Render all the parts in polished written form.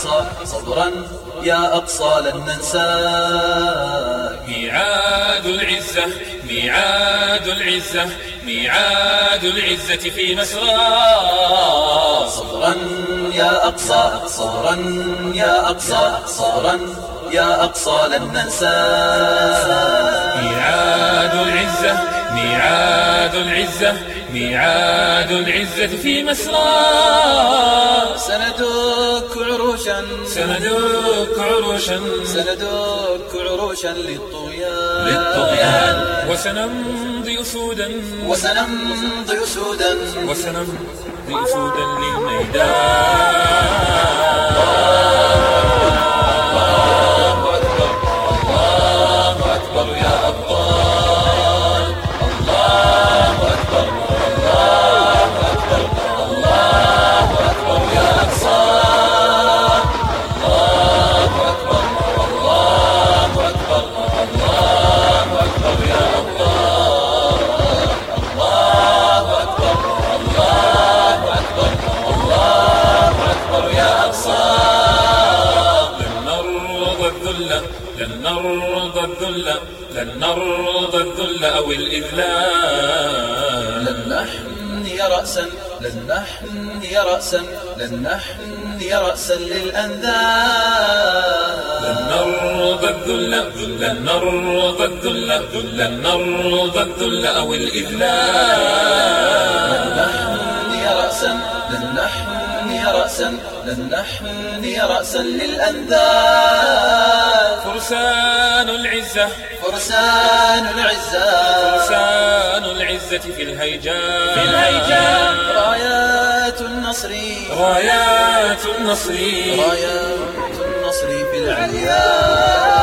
أقصى صبرا يا أقصى لن ننساك. ميعاد العزة ميعاد العزة ميعاد العزة في مسرى. صبرا يا أقصى صبرا يا أقصى صبرا يا أقصى لن ننساك. ميعاد العزة ميعاد العزة ميعاد العزة في مسرى. سندك عروشا سندك عروشا سندك عروشا للطغيان وسنمضي أسودا وسنمضي أسودا وسنمضي أسودا للميدان. لن نرضى الذل لن نرضى الذل أو الإذلال. لن نحني رأسا لن نحني رأسا لن نحني رأسا للأنذال. لن نرضى الذل لن نرضى الذل لن نرضى الذل أو الإذلال. لن نحني رأسا لن نحني رأسا لن نحني رأسا للأنذال. فرسان العزة فرسان العزة فرسان العزة في الهيجان رايات النصر رايات النصر رايات النصر في العليا.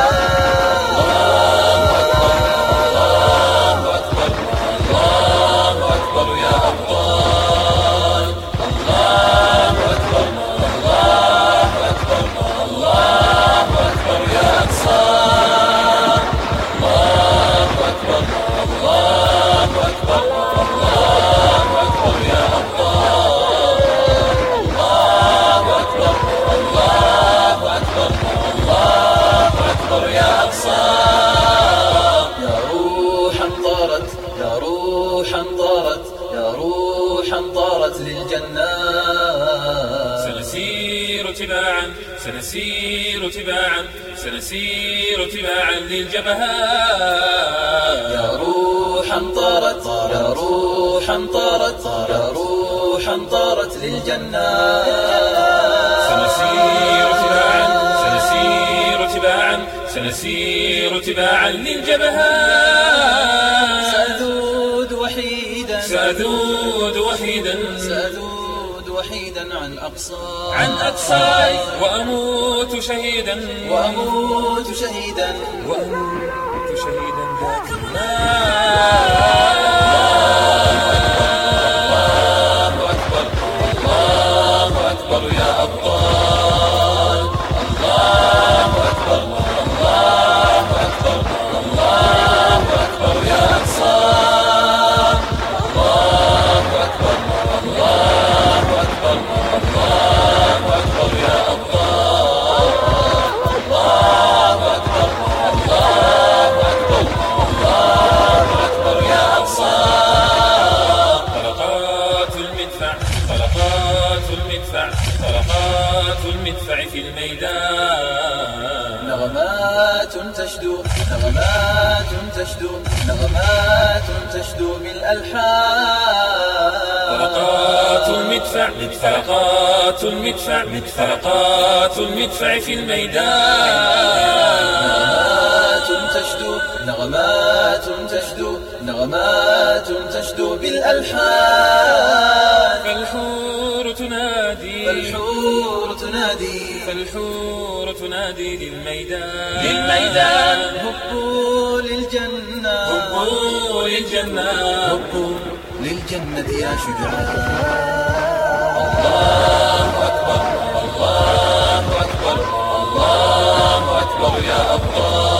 طارت للجنات. سنسير تباعا سنسير تباعا سنسير تباعا للجبهات. يا روحا طارت يا روحا طارت يا روحا طارت للجنات. سنسير تباعا سنسير تباعا سنسير تباعا للجبهات. سأذود وحيدا سأذود وحيدا سأذود وحيدا عن أقصاي وأموت شهيدا وأموت شهيدا وأموت شهيدا ذاك النار. طلقات المدفع في الميدان. نغمات تشدو نغمات تشدو نغمات تشدو بالألحان. طلقات المدفع طلقات المدفع طلقات المدفع في الميدان. نغمات تشدو نغمات تشدو نغمات تشدو بالألحان. فالحور تنادي فالحور تنادي فالحور تنادي للميدان. هبوا للجنة هبوا للجنة هبوا للجنة يا شجعان. الله أكبر الله أكبر الله أكبر يا أبطال.